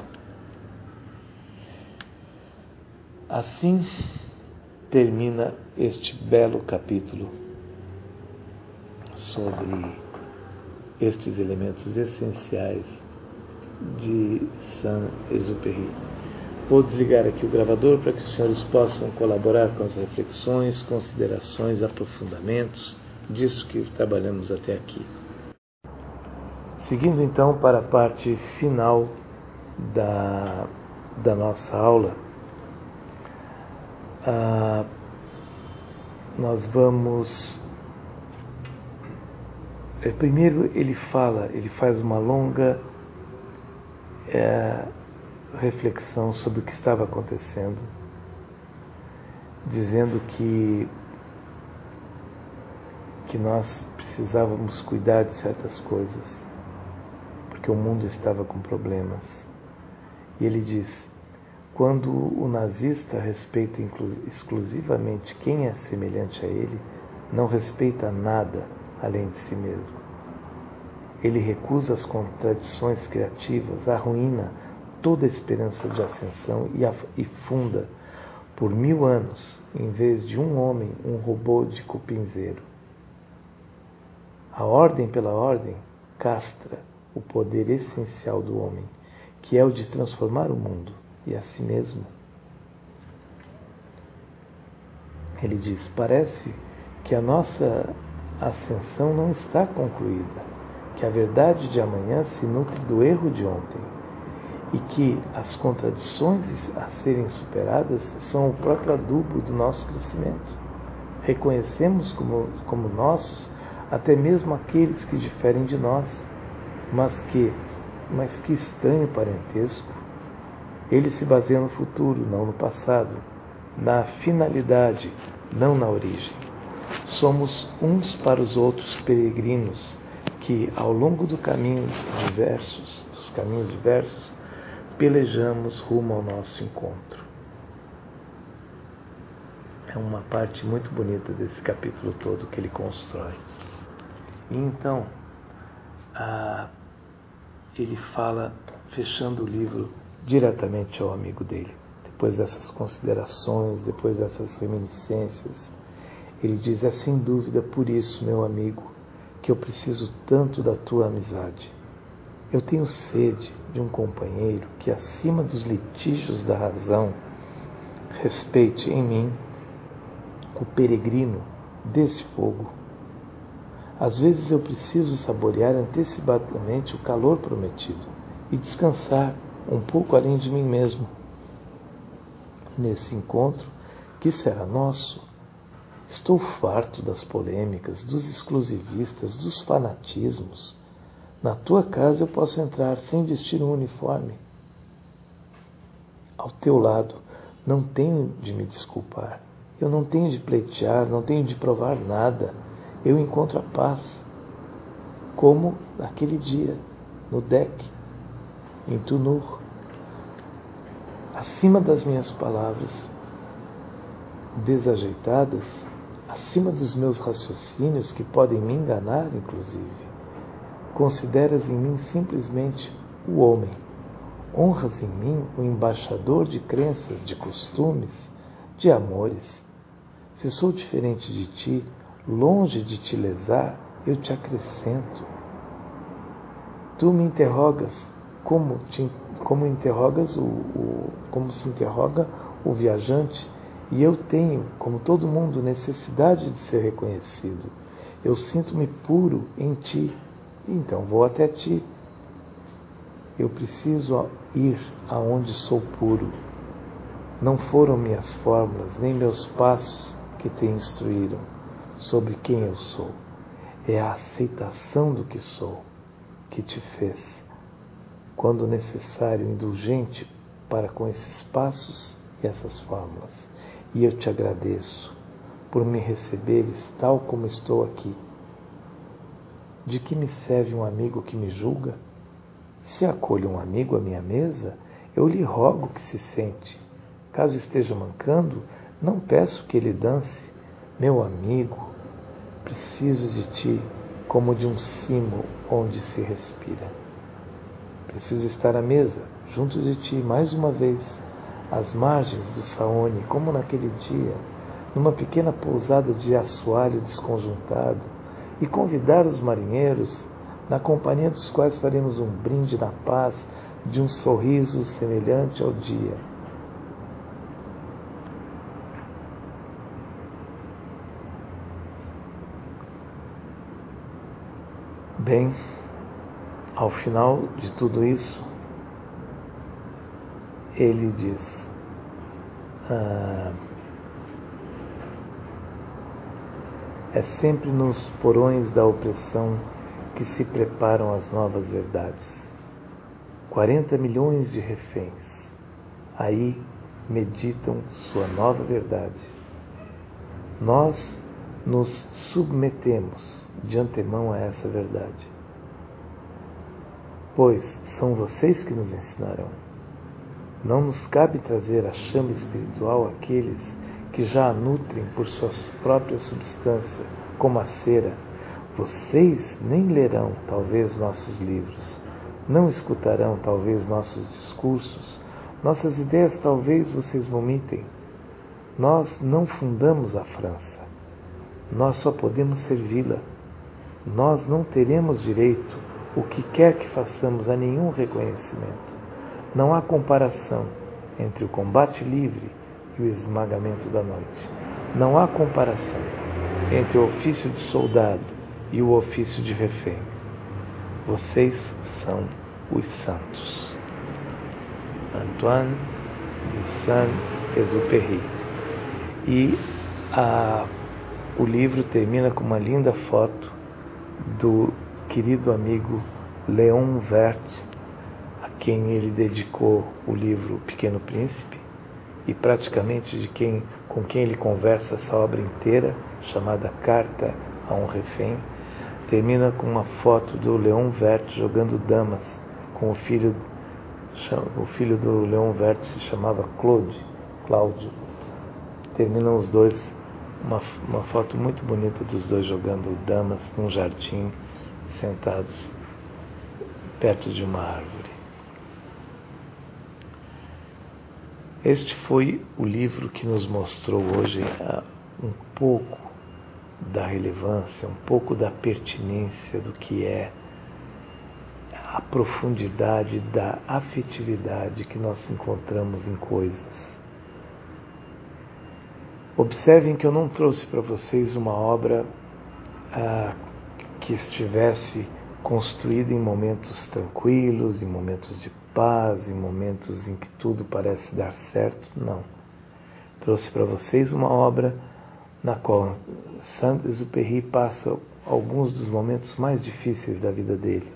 Assim termina este belo capítulo sobre estes elementos essenciais de Saint-Exupéry. Vou desligar aqui o gravador para que os senhores possam colaborar com as reflexões, considerações, aprofundamentos disso que trabalhamos até aqui. Seguindo então para a parte final da nossa aula, nós vamos... Primeiro ele faz uma longa reflexão sobre o que estava acontecendo, dizendo que nós precisávamos cuidar de certas coisas, porque o mundo estava com problemas. E ele diz: quando o nazista respeita exclusivamente quem é semelhante a ele, não respeita nada além de si mesmo. Ele recusa as contradições criativas, arruína toda a esperança de ascensão e funda, por 1000 anos, em vez de um homem, um robô de cupinzeiro. A ordem pela ordem castra o poder essencial do homem, que é o de transformar o mundo e a si mesmo. Ele diz: parece que a nossa ascensão não está concluída, que a verdade de amanhã se nutre do erro de ontem, e que as contradições a serem superadas são o próprio adubo do nosso crescimento. Reconhecemos como nossos até mesmo aqueles que diferem de nós, mas que estranho parentesco. Eles se baseiam no futuro, não no passado, na finalidade, não na origem. Somos uns para os outros peregrinos que, ao longo dos caminhos diversos, pelejamos rumo ao nosso encontro. É uma parte muito bonita desse capítulo todo que ele constrói. E então, ele fala, fechando o livro, diretamente ao amigo dele. Depois dessas considerações, depois dessas reminiscências, ele diz: é sem dúvida por isso, meu amigo, que eu preciso tanto da tua amizade. Eu tenho sede de um companheiro que, acima dos litígios da razão, respeite em mim o peregrino desse fogo. Às vezes eu preciso saborear antecipadamente o calor prometido e descansar um pouco além de mim mesmo. Nesse encontro, que será nosso, estou farto das polêmicas, dos exclusivistas, dos fanatismos. Na tua casa eu posso entrar sem vestir um uniforme. Ao teu lado, não tenho de me desculpar. Eu não tenho de pleitear, não tenho de provar nada. Eu encontro a paz, como naquele dia, no deck, em Tunur. Acima das minhas palavras desajeitadas, acima dos meus raciocínios que podem me enganar, inclusive, consideras em mim simplesmente o honras em mim o embaixador de crenças, de costumes, de amores. Se sou diferente de ti, longe de te lesar, eu te acrescento. Tu me interrogas como se interroga o viajante, e eu tenho, como todo mundo, necessidade de ser reconhecido. Eu sinto-me puro em ti, então vou até ti. Eu preciso ir aonde sou puro. Não foram minhas fórmulas, nem meus passos que te instruíram sobre quem eu sou. É a aceitação do que sou que te fez, quando necessário, indulgente para com esses passos e essas fórmulas. E eu te agradeço por me receberes tal como estou aqui. De que me serve um amigo que me julga? Se acolho um amigo à minha mesa, eu lhe rogo que se sente. Caso esteja mancando, não peço que ele dance. Meu amigo, preciso de ti como de um cimo onde se respira. Preciso estar à mesa, junto de ti, mais uma vez, às margens do Saone, como naquele dia, numa pequena pousada de assoalho desconjuntado, e convidar os marinheiros, na companhia dos quais faremos um brinde na paz de um sorriso semelhante ao dia. Bem, ao final de tudo isso, ele diz: é sempre nos porões da opressão que se preparam as novas verdades. 40 milhões de reféns aí meditam sua nova verdade. Nós nos submetemos de antemão a essa verdade, pois são vocês que nos ensinarão. Não nos cabe trazer a chama espiritual àqueles que já a nutrem por sua própria substância, como a cera. Vocês nem lerão, talvez, nossos livros, não escutarão, talvez, nossos discursos, nossas ideias, talvez, vocês vomitem. Nós não fundamos a França, nós só podemos servi-la. Nós não teremos direito, o que quer que façamos, a nenhum reconhecimento. Não há comparação entre o combate livre e o esmagamento da noite. Não há comparação entre o ofício de soldado e o ofício de refém. Vocês são os santos. Antoine de Saint-Exupéry. E o livro termina com uma linda foto do querido amigo Léon Werth, a quem ele dedicou o livro Pequeno Príncipe, e praticamente com quem ele conversa essa obra inteira, chamada Carta a um Refém. Termina com uma foto do Léon Werth jogando damas com o filho do Léon Werth, se chamava Cláudio. Terminam os dois, uma foto muito bonita dos dois jogando damas num jardim, sentados perto de uma árvore. Este foi o livro que nos mostrou hoje um pouco da relevância, um pouco da pertinência do que é a profundidade da afetividade que nós encontramos em coisas. Observem que eu não trouxe para vocês uma obra que estivesse construída em momentos tranquilos, em momentos de paz, em momentos em que tudo parece dar certo. Não. Trouxe para vocês uma obra na qual Saint-Exupéry passa alguns dos momentos mais difíceis da vida dele,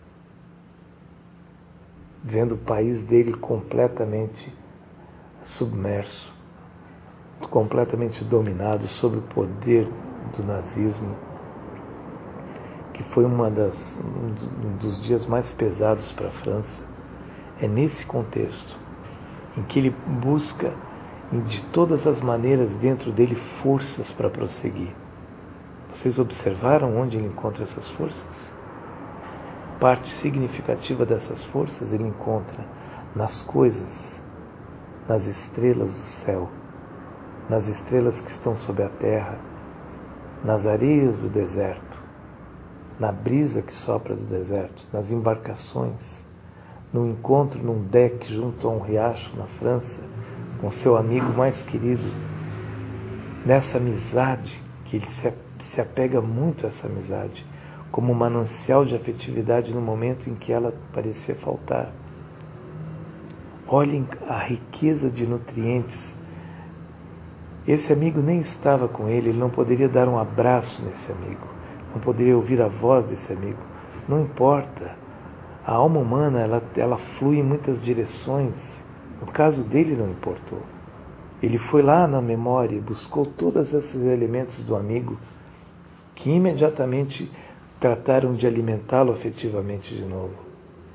vendo o país dele completamente submerso, completamente dominado sob o poder do nazismo, que foi um dos dias mais pesados para a França. É nesse contexto em que ele busca, de todas as maneiras, dentro dele, forças para prosseguir. Vocês observaram onde ele encontra essas forças? Parte significativa dessas forças ele encontra nas coisas, nas estrelas do céu, nas estrelas que estão sobre a terra, nas areias do deserto, na brisa que sopra do deserto, nas embarcações, no encontro num deck junto a um riacho na França, com seu amigo mais querido, nessa amizade, que ele se apega muito a essa amizade, como um manancial de afetividade no momento em que ela parecia faltar. Olhem a riqueza de nutrientes. Esse amigo nem estava com ele não poderia dar um abraço nesse amigo, não poderia ouvir a voz desse amigo. Não importa. A alma humana, ela flui em muitas direções. No caso dele, não importou. Ele foi lá na memória e buscou todos esses elementos do amigo, que imediatamente trataram de alimentá-lo afetivamente de novo.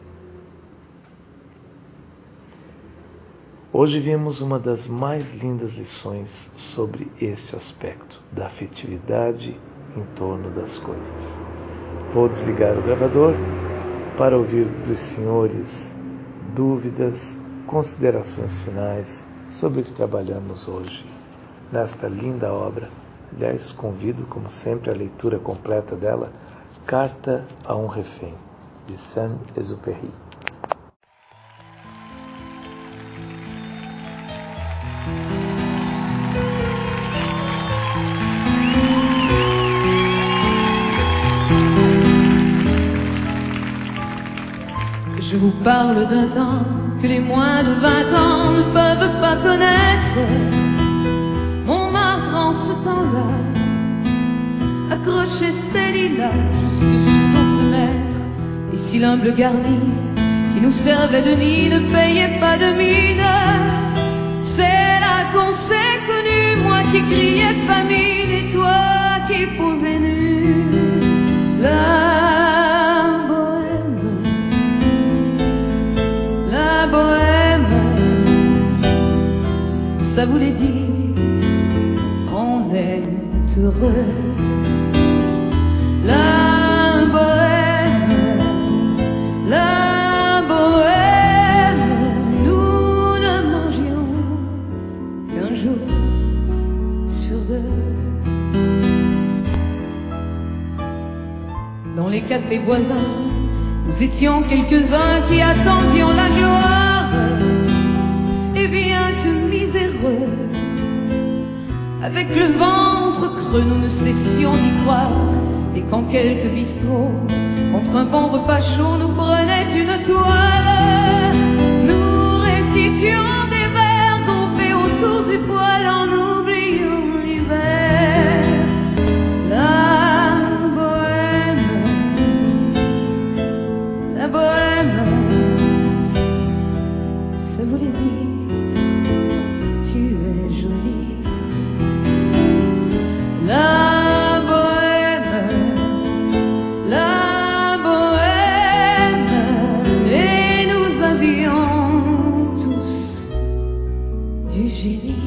Hoje vimos uma das mais lindas lições sobre este aspecto da afetividade em torno das coisas. Vou desligar o gravador para ouvir dos senhores dúvidas, considerações finais sobre o que trabalhamos hoje nesta linda obra. Aliás, convido, como sempre, a leitura completa dela, Carta a um Refém, de Saint-Exupéry. Je vous parle d'un temps que les moins de 20 ans ne peuvent pas connaître. Montmartre en ce temps-là accrochait ses lilas jusque sous nos fenêtres. Et si l'humble garni qui nous servait de nid ne payait pas de mine, c'est là qu'on s'est connus, moi qui criais famine et toi qui posais nu. La bohème, ça voulait dire on est heureux. La bohème, nous ne mangions qu'un jour sur deux. Dans les cafés voisins, nous étions quelques-uns qui attendions la gloire. Et bien que miséreux, avec le ventre creux, nous ne cessions d'y croire. Et quand quelques bistrots, contre un bon repas chaud, nous prenaient une toile, nous récitions des vers gonflés autour du poêle en oubliant l'hiver. La bohème, ça voulait dire tu es jolie. La bohème, et nous avions tous du génie.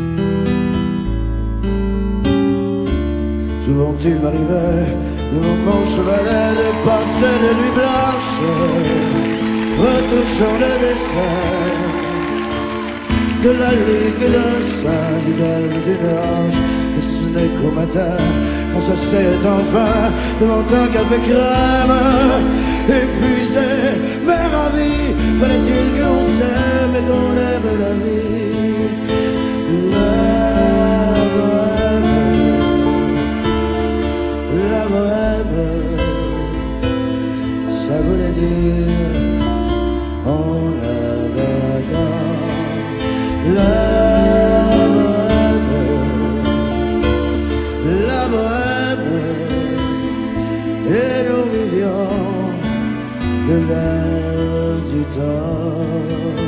Souvent il m'arrivait devant mon chevalet de passer des nuits blanches, retouchant le dessin de la ligue d'un sein, du bel du nuage. Et ce n'est qu'au matin qu'on s'asseyait enfin devant un café crème, épuisé, mais ravi. Fallait-il qu'on s'aime et qu'on aime la vie. La bohème, ça voulait dire on avait tant. La bohème, et nous vivions de l'air du temps.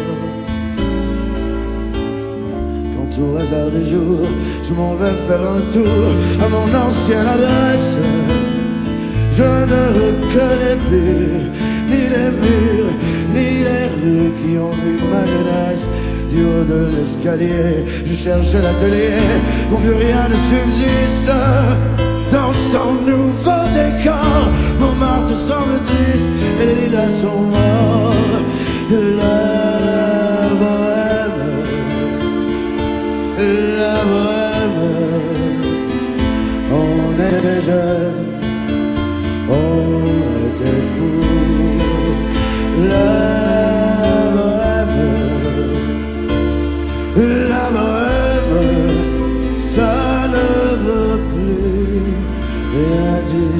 Quand au hasard des jours, je m'en vais faire un tour à mon ancienne adresse, je ne reconnais plus ni les murs, ni les rues qui ont vu ma jeunesse. Du haut de l'escalier, je cherche l'atelier où plus rien ne subsiste. Dans son nouveau décor, Montmartre semble triste et les lilas sont morts. était jeune, on était fous. La bohème, ça ne veut plus rien dire.